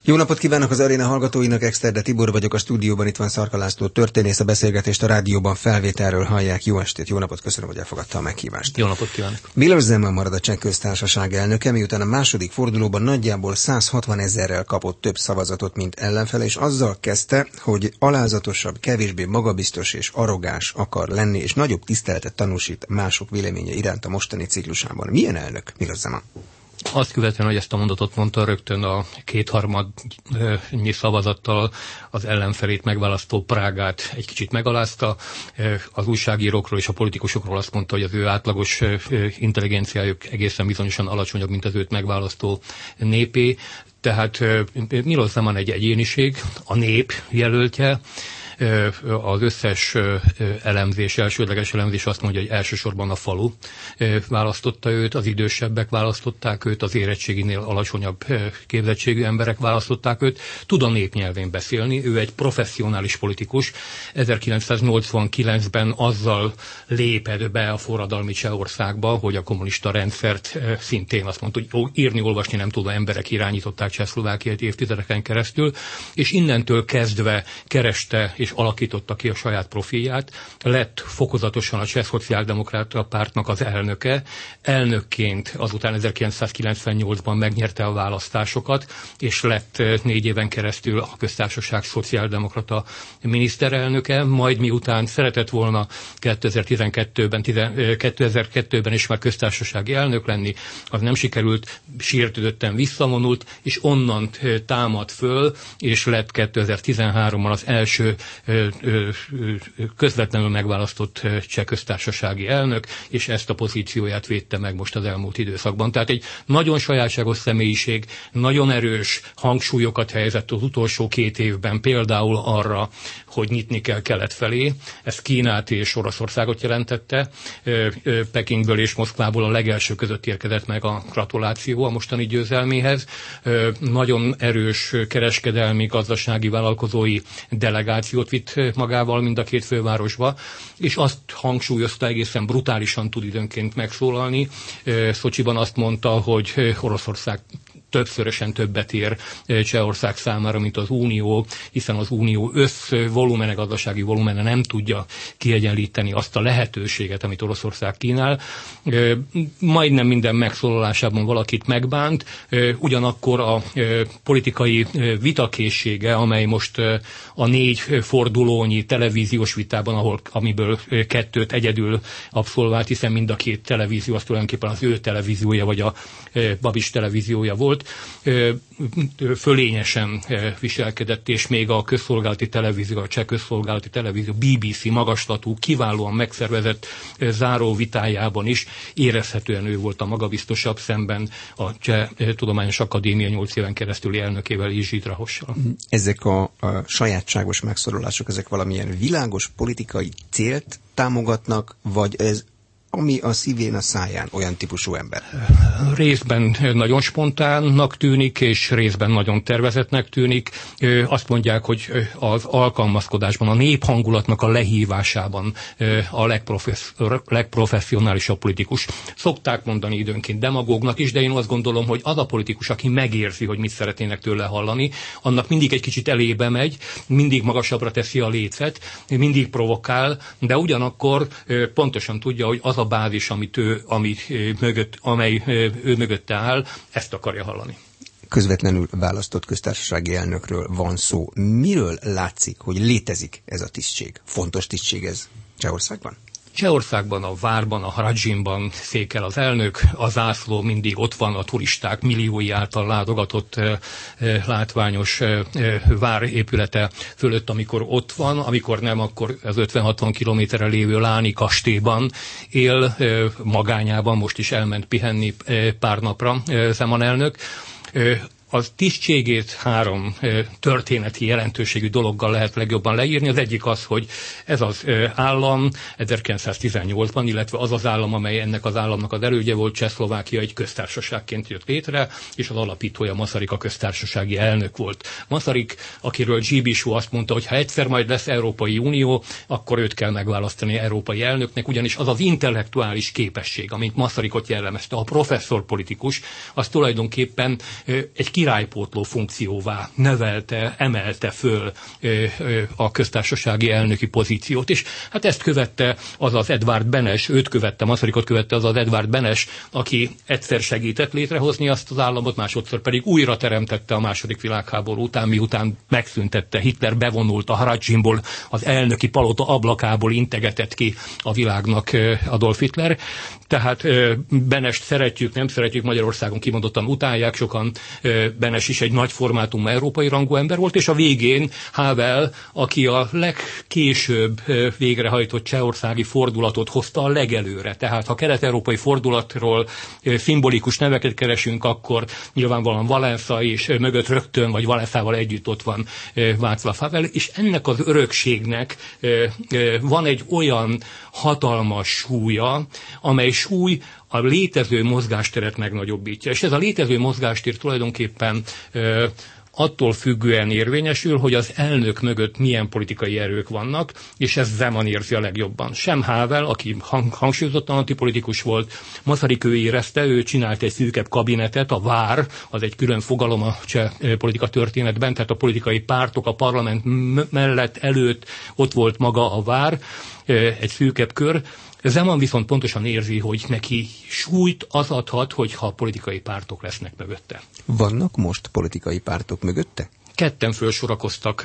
Jó napot kívánok az aréna hallgatóinak, Exterde Tibor vagyok a stúdióban, itt van Szarka László történész, a beszélgetést a rádióban felvételről hallják. Jó estét, jó napot, köszönöm, hogy elfogadta a meghívást. Jó napot kívánok. Miloš Zeman marad a Cseh Köztársaság elnöke, miután a második fordulóban nagyjából 160 000-rel kapott több szavazatot, mint ellenfele, és azzal kezdte, hogy alázatosabb, kevésbé magabiztos és arrogáns akar lenni, és nagyobb tiszteletet tanúsít mások véleménye iránt a mostani ciklusában. Milyen elnök Miloš Zeman? Azt követően, hogy ezt a mondatot mondta, rögtön a kétharmadnyi szavazattal az ellenfelét megválasztó Prágát egy kicsit megalázta. Az újságírókról és a politikusokról azt mondta, hogy az ő átlagos intelligenciájuk egészen bizonyosan alacsonyabb, mint az őt megválasztó népé. Tehát Miloš Zeman egy egyéniség, a nép jelöltje. Az összes elemzés, elsődleges elemzés azt mondja, hogy elsősorban a falu választotta őt, az idősebbek választották őt, az érettséginél alacsonyabb képzettségű emberek választották őt. Tud a népnyelvén beszélni, ő egy professzionális politikus. 1989-ben azzal lépett be a forradalmi Csehországba, hogy a kommunista rendszert szintén azt mondta, hogy írni, olvasni nem tudó emberek irányították Csehszlovákiát évtizedeken keresztül, és innentől kezdve kereste és alakította ki a saját profilját, lett fokozatosan a Cseh Szociáldemokrata Pártnak az elnöke. Elnökként azután 1998-ban megnyerte a választásokat, és lett 4 éven keresztül a köztársaság szociáldemokrata miniszterelnöke, majd miután szeretett volna 2002-ben is már köztársasági elnök lenni, az nem sikerült, sértődötten visszavonult, és onnan támad föl, és lett 2013-ban az első közvetlenül megválasztott cseh köztársasági elnök, és ezt a pozícióját védte meg most az elmúlt időszakban. Tehát egy nagyon sajátságos személyiség, nagyon erős hangsúlyokat helyezett az utolsó 2 évben, például arra, hogy nyitni kell kelet felé. Ez Kínát és Oroszországot jelentette. Pekingből és Moszkvából a legelső között érkezett meg a gratuláció a mostani győzelméhez. Nagyon erős kereskedelmi, gazdasági, vállalkozói delegációt vitt magával mind a 2 fővárosba, és azt hangsúlyozta, egészen brutálisan tud időnként megszólalni. Szocsiban azt mondta, hogy Oroszország többszörösen többet ér Csehország számára, mint az Unió, hiszen az Unió összvolumene, gazdasági volumene nem tudja kiegyenlíteni azt a lehetőséget, amit Oroszország kínál. Majdnem minden megszólalásában valakit megbánt, ugyanakkor a politikai vitakészsége, amely most a 4 fordulónyi televíziós vitában, amiből 2 egyedül abszolvált, hiszen mind a 2 televízió az tulajdonképpen az ő televíziója, vagy a Babiš televíziója volt, fölényesen viselkedett, és még a közszolgálati televízió, a cseh közszolgálati televízió, BBC magaslatú, kiválóan megszervezett záró vitájában is érezhetően ő volt a magabiztosabb, szemben a Cseh Tudományos Akadémia 8 éven keresztüli elnökével, Jiří Drahossal. Ezek a sajátságos megszólalások, ezek valamilyen világos politikai célt támogatnak, vagy ez ami a szívén, a száján olyan típusú ember? Részben nagyon spontánnak tűnik, és részben nagyon tervezetnek tűnik. Azt mondják, hogy az alkalmazkodásban, a néphangulatnak a lehívásában a legprofesszionálisabb politikus. Szokták mondani időnként demagógnak is, de én azt gondolom, hogy az a politikus, aki megérzi, hogy mit szeretnének tőle hallani, annak mindig egy kicsit elébe megy, mindig magasabbra teszi a lécet, mindig provokál, de ugyanakkor pontosan tudja, hogy az a bázis, amely ő mögötte áll, ezt akarja hallani. Közvetlenül választott köztársasági elnökről van szó. Miről látszik, hogy létezik ez a tisztség? Fontos tisztség ez Csehországban? Csehországban, a várban, a Hradzsinban székel az elnök, a zászló mindig ott van, a turisták milliói által látogatott látványos várépülete fölött, amikor ott van, amikor nem, akkor az 50-60 kilométerre lévő Láni kastélyban él, magányában, most is elment pihenni pár napra Zeman elnök. Az tisztségét 3 történeti jelentőségű dologgal lehet legjobban leírni. Az egyik az, hogy ez az állam 1918-ban, illetve az az állam, amely ennek az államnak az elődje volt, Csehszlovákia, egy köztársaságként jött létre, és az alapítója Masaryk a köztársasági elnök volt. Masaryk, akiről Gbisú azt mondta, hogy ha egyszer majd lesz Európai Unió, akkor őt kell megválasztani európai elnöknek, ugyanis az az intellektuális képesség, amit Masarykot jellemezte, a professzor politikus, az tulajdonképpen egy királypótló funkcióvá emelte föl a köztársasági elnöki pozíciót. És hát ezt követte az az Edvard Benes, Masarykot követte az az Edvard Benes, aki egyszer segített létrehozni azt az államot, másodszor pedig újra teremtette a második világháború után, miután megszüntette, Hitler bevonult a Haradzsimból, az elnöki palota ablakából integetett ki a világnak Adolf Hitler. Tehát Benest szeretjük, nem szeretjük, Magyarországon kimondottan utálják sokan. Benes is egy nagy formátumú európai rangú ember volt, és a végén Havel, aki a legkésőbb végrehajtott csehországi fordulatot hozta a legelőre. Tehát ha kelet-európai fordulatról szimbolikus neveket keresünk, akkor nyilvánvalóan Walesa és mögött rögtön, vagy Walesával együtt ott van Václav Havel, és ennek az örökségnek van egy olyan hatalmas súlya, amely súly a létező mozgásteret megnagyobbítja. És ez a létező mozgástér tulajdonképpen attól függően érvényesül, hogy az elnök mögött milyen politikai erők vannak, és ez Zeman érzi a legjobban. Sem Havel, aki hangsúlyozottan antipolitikus volt, Masaryk ő érezte, ő csinált egy szűkebb kabinetet, a vár, az egy külön fogalom a cseh politika történetben, tehát a politikai pártok a parlament mellett, előtt ott volt maga a vár, egy szűkebb kör. Zeman viszont pontosan érzi, hogy neki súlyt az adhat, hogyha politikai pártok lesznek mögötte. Vannak most politikai pártok mögötte? Ketten fölsorakoztak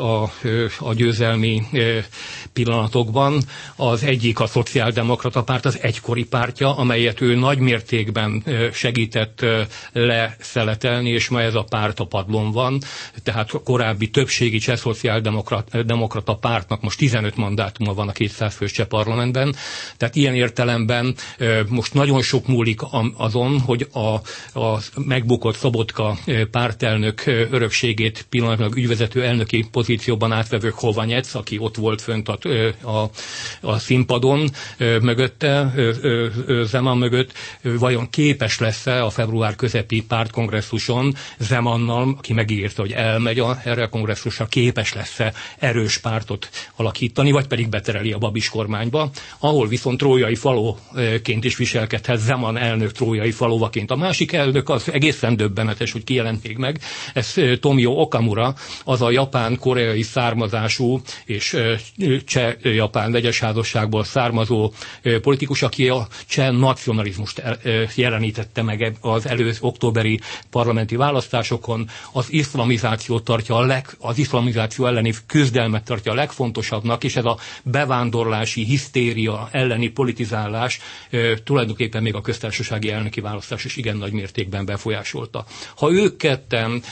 a győzelmi pillanatokban. Az egyik a szociáldemokrata párt, az egykori pártja, amelyet ő nagy mértékben segített leszeletelni, és ma ez a párt a padlón van. Tehát a korábbi többségi cseh szociáldemokrata pártnak most 15 mandátuma van a 200 fős cseh parlamentben. Tehát ilyen értelemben most nagyon sok múlik azon, hogy a megbukott Szobotka pártelnök örökségét pillanatnyilag ügyvezető elnöki pozícióban átvevő Chovanec, aki ott volt fönt a színpadon mögötte, Zeman mögött, vajon képes lesz-e a február közepi pártkongresszuson Zemannal, aki megírta, hogy elmegy erre a kongresszusra, képes lesz-e erős pártot alakítani, vagy pedig betereli a Babis kormányba, ahol viszont trójai falóként is viselkedhet Zeman elnök trójai falóvaként. A másik elnök az egészen döbbenetes, hogy kijelent még meg, ez Tomio Okamura, az a japán-koreai származású és cseh-japán vegyes házasságból származó politikus, aki a cseh nacionalizmust jelenítette meg az októberi parlamenti választásokon, az iszlamizáció elleni küzdelmet tartja a legfontosabbnak, és ez a bevándorlási hisztéria elleni politizálás tulajdonképpen még a köztársasági elnöki választás is igen nagy mértékben befolyásolta. Ha ők ketten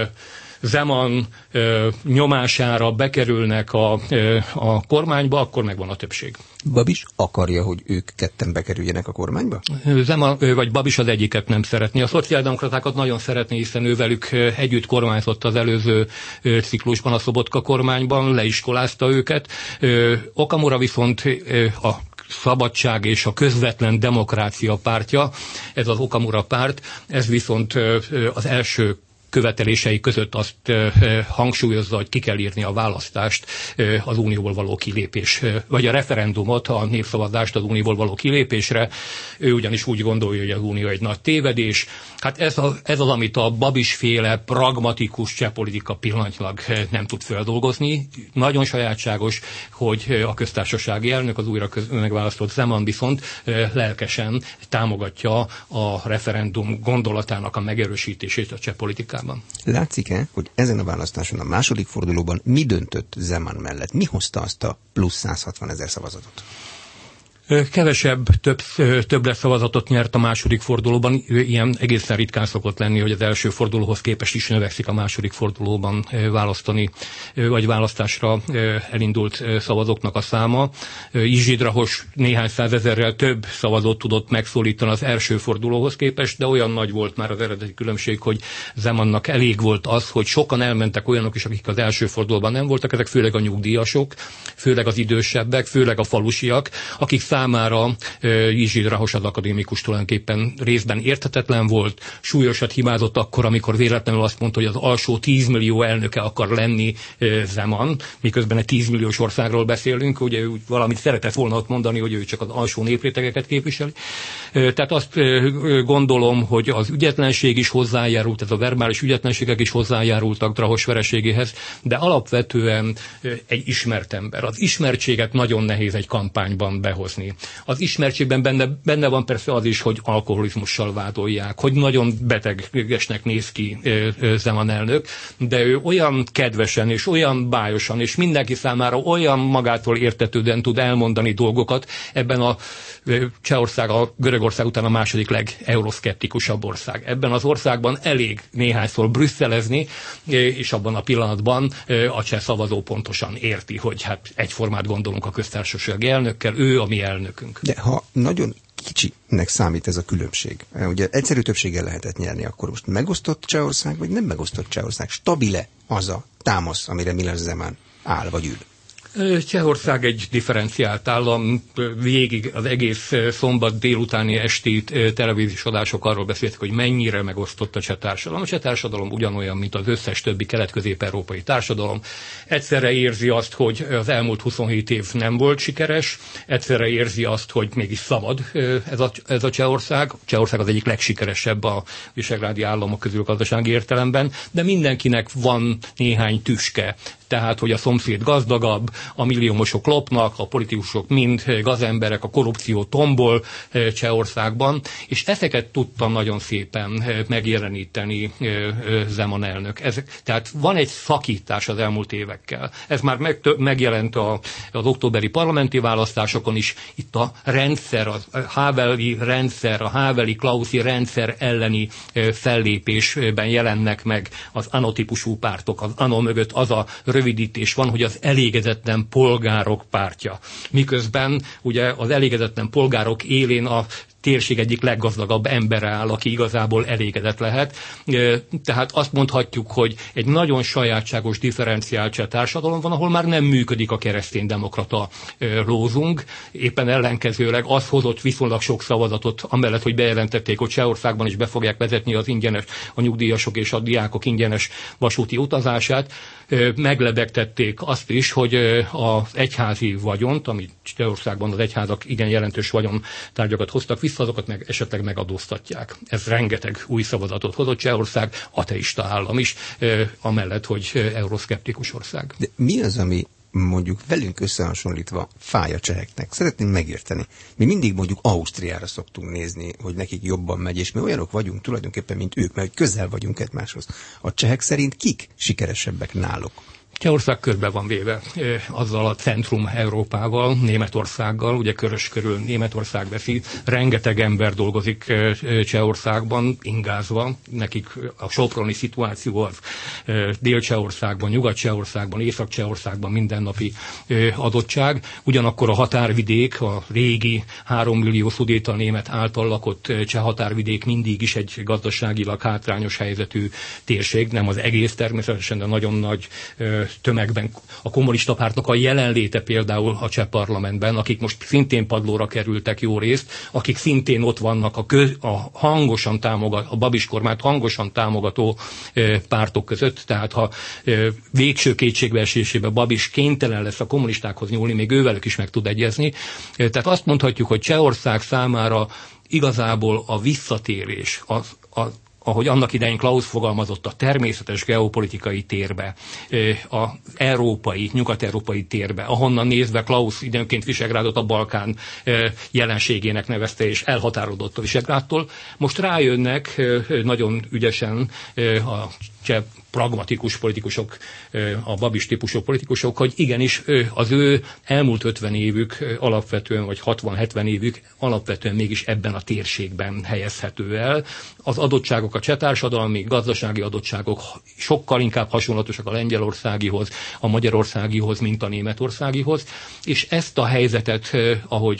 Zeman nyomására bekerülnek a kormányba, akkor megvan a többség. Babis akarja, hogy ők ketten bekerüljenek a kormányba? Zeman vagy Babis az egyiket nem szeretné. A szociáldemokratákat nagyon szeretné, hiszen ő velük együtt kormányzott az előző ciklusban, a Szobotka kormányban, leiskolázta őket. Okamura viszont a szabadság és a közvetlen demokrácia pártja, ez az Okamura párt, ez viszont az első követelései között azt hangsúlyozza, hogy ki kell írni a választást az unióból való kilépés, vagy a referendumot, a népszavazást az unióból való kilépésre. Ő ugyanis úgy gondolja, hogy az unió egy nagy tévedés. Hát ez az, amit a Babis-féle pragmatikus csehpolitika pillanatnyilag nem tud feldolgozni. Nagyon sajátságos, hogy a köztársasági elnök, az újra megválasztott Zeman viszont lelkesen támogatja a referendum gondolatának a megerősítését a csehpolitikában. Látszik-e, hogy ezen a választáson, a második fordulóban mi döntött Zeman mellett? Mi hozta azt a plusz 160 000 szavazatot? Kevesebb, több szavazatot nyert a második fordulóban. Ilyen egészen ritkán szokott lenni, hogy az első fordulóhoz képest is növekszik a második fordulóban választani, vagy választásra elindult szavazóknak a száma. Izsidrahos néhány százezerrel több szavazót tudott megszólítani az első fordulóhoz képest, de olyan nagy volt már az eredeti különbség, hogy Zemannak elég volt az, hogy sokan elmentek olyanok is, akik az első fordulóban nem voltak, ezek főleg a nyugdíjasok, főleg az idősebbek, főleg a falusiak, akik számára Jiří Drahos az akadémikus tulajdonképpen részben érthetetlen volt, súlyosat hibázott akkor, amikor véletlenül azt mondta, hogy az alsó 10 millió elnöke akar lenni Zeman, miközben egy 10 milliós országról beszélünk, ugye ő valamit szeretett volna ott mondani, hogy ő csak az alsó néprétegeket képviseli. Tehát azt gondolom, hogy az ügyetlenség is hozzájárult, ez a verbális ügyetlenségek is hozzájárultak Drahos vereségéhez, de alapvetően egy ismert ember. Az ismertséget nagyon nehéz egy kampányban behozni. Az ismertségben benne van persze az is, hogy alkoholizmussal vádolják, hogy nagyon betegesnek néz ki Zeman elnök, de ő olyan kedvesen és olyan bájosan, és mindenki számára olyan magától értetődően tud elmondani dolgokat, ebben a Csehország a Görögország után a második legeuroszkeptikusabb ország. Ebben az országban elég néhányszor brüsszelezni, és abban a pillanatban a cseh szavazó pontosan érti, hogy hát egyformát gondolunk a köztársasági elnökkel, ő a mi elnökünk. De ha nagyon kicsinek számít ez a különbség, ugye egyszerű többséggel lehetett nyerni, akkor most megosztott Csehország, vagy nem megosztott Csehország? Stabile az a támasz, amire Miloš Zeman áll vagy ül? Csehország egy differenciált állam, végig az egész szombat délutáni esti televíziós adások arról beszéltek, hogy mennyire megosztott a cseh társadalom. A cseh társadalom ugyanolyan, mint az összes többi kelet-közép-európai társadalom. Egyszerre érzi azt, hogy az elmúlt 27 év nem volt sikeres, egyszerre érzi azt, hogy mégis szabad ez a Csehország. Csehország az egyik legsikeresebb a visegrádi államok közül gazdasági értelemben, de mindenkinek van néhány tüske. Tehát, hogy a szomszéd gazdagabb, a milliómosok lopnak, a politikusok mind gazemberek, a korrupció tombol Csehországban, és ezeket tudtam nagyon szépen megjeleníteni Zeman elnök. Tehát van egy szakítás az elmúlt évekkel. Ez már megjelent az októberi parlamenti választásokon is. Itt a rendszer, a haveli rendszer, a haveli-klauszi rendszer elleni fellépésben jelennek meg az ANO típusú pártok. Az ANO mögött az a rövidítés van, hogy az elégedetlen polgárok pártja. Miközben ugye az elégedetlen polgárok élén a térség egyik leggazdagabb embere áll, aki igazából elégedett lehet. Tehát azt mondhatjuk, hogy egy nagyon sajátságos, differenciált cseh társadalom van, ahol már nem működik a kereszténydemokrata lózung. Éppen ellenkezőleg az hozott viszonylag sok szavazatot, amellett, hogy bejelentették, hogy Csehországban is be fogják vezetni az ingyenes, a nyugdíjasok és a diákok ingyenes vasúti utazását. Meglebegtették azt is, hogy az egyházi vagyont, amit Csehországban az egyházak igen jelentős vagyontárgyakat hoztak vissza, azokat meg esetleg megadóztatják. Ez rengeteg új szavazatot hozott. Csehország ateista állam is, amellett, hogy euroszkeptikus ország. De mi az, ami mondjuk velünk összehasonlítva fáj a cseheknek? Szeretném megérteni. Mi mindig mondjuk Ausztriára szoktunk nézni, hogy nekik jobban megy, és mi olyanok vagyunk tulajdonképpen, mint ők, mert közel vagyunk egymáshoz. A csehek szerint kik sikeresebbek náluk? Csehország körbe van véve azzal a centrum Európával, Németországgal, ugye körös körül Németország veszi, rengeteg ember dolgozik Csehországban, ingázva, nekik a soproni szituáció az Dél-Csehországban, Nyugat-Csehországban, Észak-Csehországban mindennapi adottság, ugyanakkor a határvidék, a régi 3 millió szudéta német által lakott cseh határvidék mindig is egy gazdaságilag hátrányos helyzetű térség, nem az egész természetesen, de nagyon nagy tömegben a kommunista pártnak a jelenléte például a cseh parlamentben, akik most szintén padlóra kerültek jó részt, akik szintén ott vannak a hangosan támogató, a Babis kormányt hangosan támogató pártok között, tehát ha végső kétségbeesésében Babis kénytelen lesz a kommunistákhoz nyúlni, még ővelük is meg tud egyezni. Tehát azt mondhatjuk, hogy Csehország számára igazából a visszatérés, ahogy annak idején Klaus fogalmazott, a természetes geopolitikai térbe, az európai, nyugat-európai térbe, ahonnan nézve Klaus időnként Visegrádot a Balkán jelenségének nevezte, és elhatárodott a Visegrádtól. Most rájönnek nagyon ügyesen a cseh pragmatikus politikusok, a Babis típusú politikusok, hogy igenis az ő elmúlt 50 évük alapvetően, vagy 60-70 évük alapvetően mégis ebben a térségben helyezhető el. Az adottságok, a cseh társadalmi, gazdasági adottságok sokkal inkább hasonlatosak a lengyelországihoz, a magyarországihoz, mint a németországihoz, és ezt a helyzetet, ahogy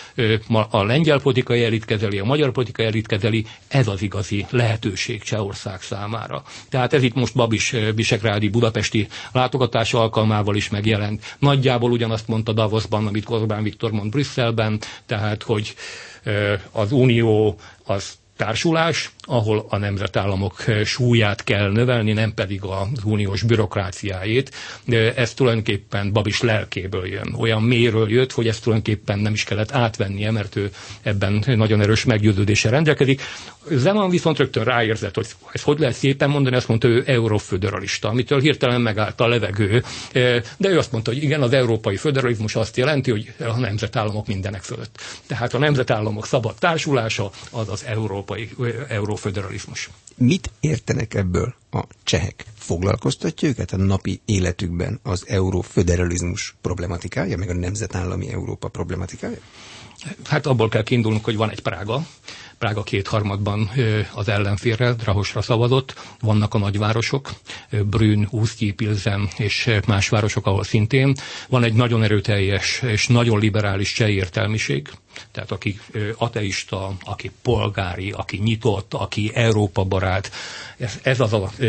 a lengyel politikai elit kezeli, a magyar politikai elit kezeli, ez az igazi lehetőség Csehország számára. Tehát ez itt most most Babis visegrádi budapesti látogatás alkalmával is megjelent. Nagyjából ugyanazt mondta Davosban, amit Orbán Viktor mond Brüsszelben, tehát, hogy az Unió az társulás, ahol a nemzetállamok súlyát kell növelni, nem pedig az uniós bürokráciájét. Ez tulajdonképpen Babis lelkéből jön. Olyan mélyről jött, hogy ezt tulajdonképpen nem is kellett átvennie, mert ő ebben nagyon erős meggyőződéssel rendelkezik. Zeman viszont rögtön ráérzett, hogy ezt hogy lehet szépen mondani, azt mondta, ő euroföderalista, amitől hirtelen megállt a levegő. De ő azt mondta, hogy igen, az európai föderalizmus azt jelenti, hogy a nemzetállamok mindenek fölött. Tehát a nemzetállamok szabad társulása az az euroföderalizmus. Mit értenek ebből a csehek? Foglalkoztatja őket a napi életükben az euroföderalizmus problematikája, meg a nemzetállami Európa problematikája? Hát abból kell kiindulnunk, hogy van egy Prága. Prága 2/3 az ellenfélre, Drahosra szavazott. Vannak a nagyvárosok, Brünn, Úszty, Pilzen és más városok, ahol szintén. Van egy nagyon erőteljes és nagyon liberális cseh értelmiség, tehát aki ateista, aki polgári, aki nyitott, aki Európa barát. Ez az a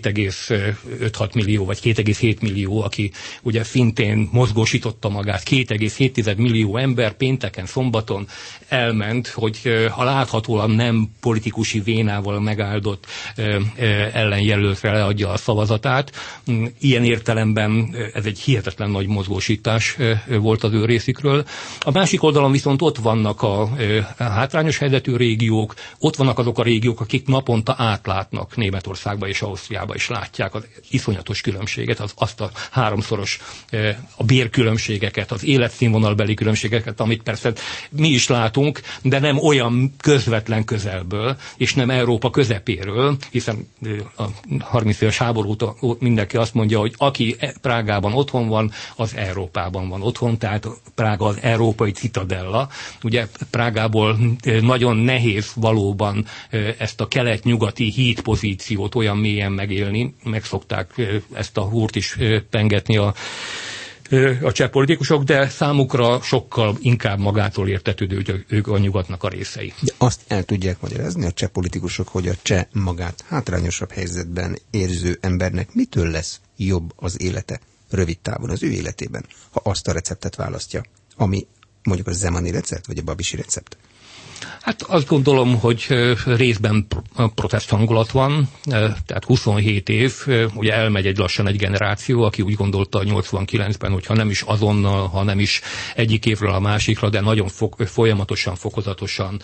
2,5-6 millió, vagy 2,7 millió, aki ugye szintén mozgósította magát. 2,7 millió ember pénteken, szombaton elment, hogy a láthatóan nem politikusi vénával megáldott ellenjelöltre leadja a szavazatát. Ilyen értelemben ez egy hihetetlen nagy mozgósítás volt az ő részükről. A másik oldalon viszont ott vannak a hátrányos helyzetű régiók, ott vannak azok a régiók, akik naponta átlátnak Németországba és Ausztriába, és látják az iszonyatos különbséget, azt a háromszoros a bérkülönbségeket, az életszínvonalbeli különbségeket, amit persze mi is látunk, de nem olyan közvetlen közelből, és nem Európa közepéről, hiszen a 30 éves háború óta mindenki azt mondja, hogy aki Prágában otthon van, az Európában van otthon, tehát Prága az európai citadella. Ugye Prágából nagyon nehéz valóban ezt a kelet-nyugati híd pozíciót olyan mélyen megélni, megszokták ezt a húrt is pengetni a cseh politikusok, de számukra sokkal inkább magától értetődő, hogy ők a nyugatnak a részei. De azt el tudják magyarázni a cseh politikusok, hogy a cseh magát hátrányosabb helyzetben érző embernek mitől lesz jobb az élete rövid távon az ő életében, ha azt a receptet választja, ami mondjuk a zemani recept, vagy a babisi recept? Hát azt gondolom, hogy részben protest hangulat van, tehát 27 év, ugye elmegy lassan egy generáció, aki úgy gondolta 89-ben, hogyha nem is azonnal, ha nem is egyik évről a másikra, de nagyon folyamatosan, fokozatosan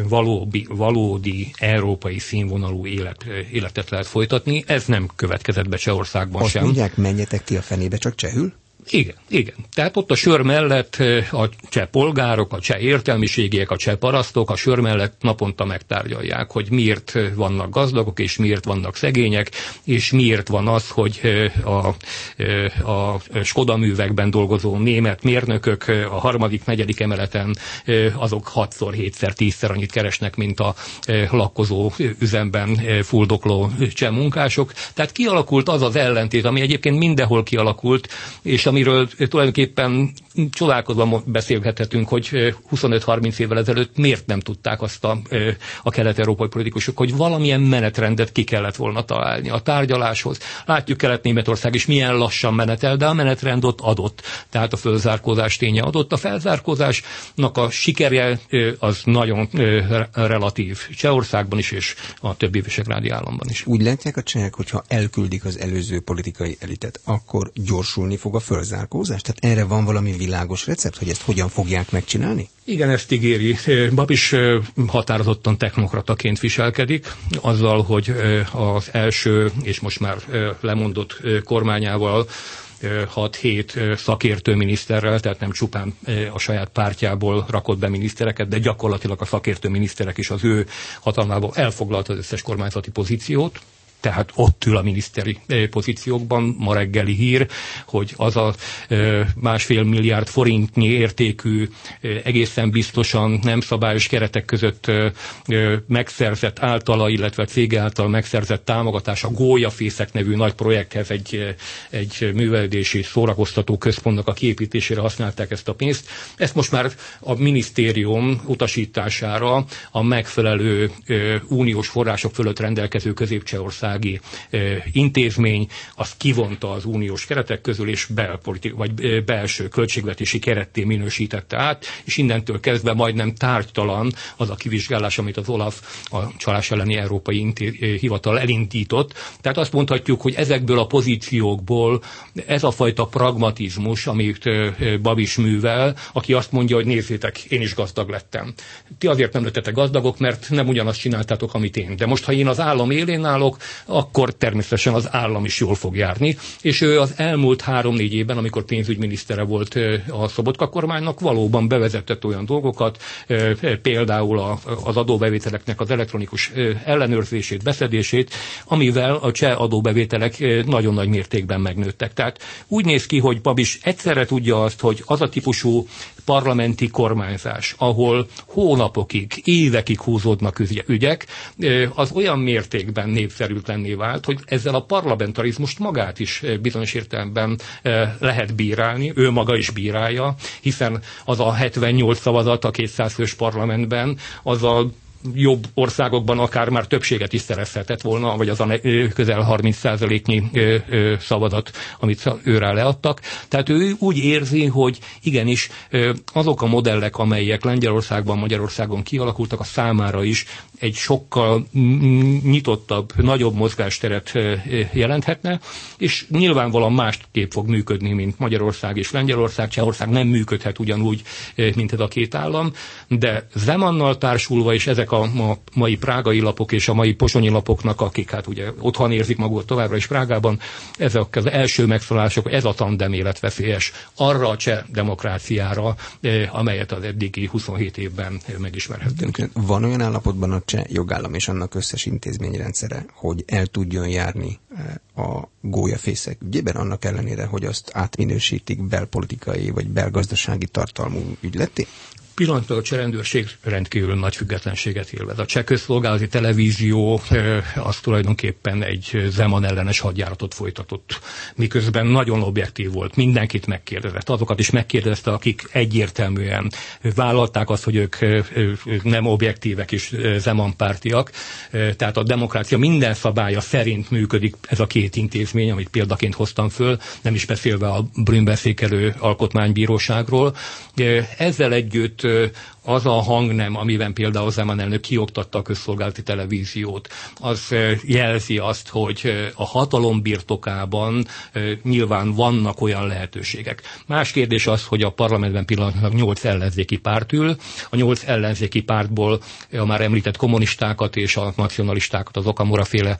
valódi európai színvonalú életet lehet folytatni. Ez nem következett be Csehországban sem. Azt mondják, menjetek ti a fenébe, csak csehül? Igen. Tehát ott a sör mellett a cseh polgárok, a cseh értelmiségiek, a cseh parasztok a sör mellett naponta megtárgyalják, hogy miért vannak gazdagok, és miért vannak szegények, és miért van az, hogy a Skoda művekben dolgozó német mérnökök a 3., 4. emeleten azok 6-szor, 7-szer, 10-szer annyit keresnek, mint a lakkozó üzemben fuldokló cseh munkások. Tehát kialakult az az ellentét, ami egyébként mindenhol kialakult, és amiről tulajdonképpen csodálkozva beszélgethetünk, hogy 25-30 évvel ezelőtt miért nem tudták azt a kelet-európai politikusok, hogy valamilyen menetrendet ki kellett volna találni a tárgyaláshoz. Látjuk Kelet-Németország is milyen lassan menetel, de a menetrend ott adott. Tehát a fölzárkózás ténye adott. A felzárkózásnak a sikerje az nagyon relatív Csehországban is, és a többi visegrádi államban is. Úgy látják a csehek, hogyha elküldik az előző politikai elitet, akkor gyorsulni fog a fölzárkózás? Tehát erre van valami világos recept, hogy ezt hogyan fogják megcsinálni? Igen, ezt ígéri. Babis határozottan technokrataként viselkedik, azzal, hogy az első, és most már lemondott kormányával 6-7 szakértő miniszterrel, tehát nem csupán a saját pártjából rakott be minisztereket, de gyakorlatilag a szakértő miniszterek is az ő hatalmából elfoglalta az összes kormányzati pozíciót. Tehát ott ül a miniszteri pozíciókban. Ma reggeli hír, hogy az a 1,5 milliárd forintnyi értékű, egészen biztosan nem szabályos keretek között megszerzett általa, illetve cég által megszerzett támogatás a Gólyafészek nevű nagy projekthez egy művelődési szórakoztató központnak a kiépítésére használták ezt a pénzt. Ezt most már a minisztérium utasítására a megfelelő uniós források fölött rendelkező Közép-Csehország gazdasági intézmény, azt kivonta az uniós keretek közül, és belső költségvetési keretté minősítette át, és innentől kezdve majdnem tárgytalan az a kivizsgálás, amit az OLAF, a csalás elleni európai hivatal elindított. Tehát azt mondhatjuk, hogy ezekből a pozíciókból ez a fajta pragmatizmus, amit Babis művel, aki azt mondja, hogy nézzétek, én is gazdag lettem. Ti azért nem lettetek gazdagok, mert nem ugyanazt csináltátok, amit én. De most, ha én az állam élén állok, akkor természetesen az állam is jól fog járni. És ő az elmúlt 3-4 évben, amikor pénzügyminisztere volt a Szobotka kormánynak, valóban bevezetett olyan dolgokat, például az adóbevételeknek az elektronikus ellenőrzését, beszedését, amivel a cseh adóbevételek nagyon nagy mértékben megnőttek. Tehát úgy néz ki, hogy Babis egyszerre tudja azt, hogy az a típusú parlamenti kormányzás, ahol hónapokig, évekig húzódnak ügyek, az olyan mértékben népszerűtlenné vált, hogy ezzel a parlamentarizmust magát is bizonyos értelemben lehet bírálni, ő maga is bírálja, hiszen az a 78 szavazat a 200 fős parlamentben, az a jobb országokban akár már többséget is szerezhetett volna, vagy az a közel 30%-nyi szavazat, amit őrá leadtak. Tehát ő úgy érzi, hogy igenis azok a modellek, amelyek Lengyelországban, Magyarországon kialakultak, a számára is egy sokkal nyitottabb, nagyobb mozgásteret jelenthetne, és nyilvánvalóan másképp fog működni, mint Magyarország és Lengyelország. Csehország nem működhet ugyanúgy, mint ez a két állam, de Zemannal társulva, és ezek a mai prágai lapok és a mai pozsonyi lapoknak, akik hát ugye otthon érzik magukat továbbra is Prágában, ezek az első megszólalások, ez a tandem életveszélyes arra a cseh demokráciára, amelyet az eddigi 27 évben megismerhettünk. Van olyan állapotban a cseh jogállam és annak összes intézményrendszere, hogy el tudjon járni a gólyafészek ügyében, annak ellenére, hogy azt átminősítik belpolitikai vagy belgazdasági tartalmú ügyletté? Pillanatban a cseh-rendőrség rendkívül nagy függetlenséget élvez. A cseh közszolgálati televízió az tulajdonképpen egy Zeman ellenes hadjáratot folytatott, miközben nagyon objektív volt, mindenkit megkérdezett. Azokat is megkérdezte, akik egyértelműen vállalták azt, hogy ők nem objektívek és Zeman pártiak. Tehát a demokrácia minden szabálya szerint működik ez a két intézmény, amit példaként hoztam föl, nem is beszélve a Brünnbe-székelő alkotmánybíróságról. Ezzel együtt az a hangnem, amiben például Zeman elnök kioktatta a közszolgálati televíziót, az jelzi azt, hogy a hatalom birtokában nyilván vannak olyan lehetőségek. Más kérdés az, hogy a parlamentben pillanatnyilag 8 ellenzéki párt ül. A 8 ellenzéki pártból a már említett kommunistákat és a nacionalistákat, az Okamura-féle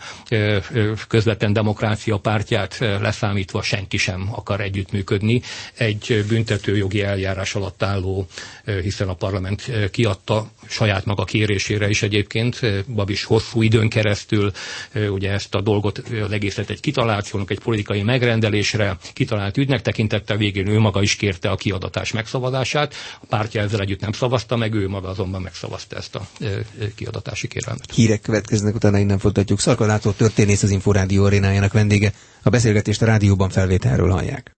közvetlen demokrácia pártját leszámítva senki sem akar együttműködni egy büntetőjogi eljárás alatt álló, hiszen a parlament kiadta saját maga kérésére is egyébként, Babis hosszú időn keresztül ugye ezt a dolgot, az egészet egy kitalációnak, egy politikai megrendelésre kitalált ügynek tekintette, végén ő maga is kérte a kiadatás megszavazását, a pártja ezzel együtt nem szavazta meg, ő maga azonban megszavazta ezt a kiadatási kérelmet. Hírek következnek, utána innen folytatjuk. Szarka László történész, az Inforádió arénájának vendége. A beszélgetést a rádióban felvételről hallják.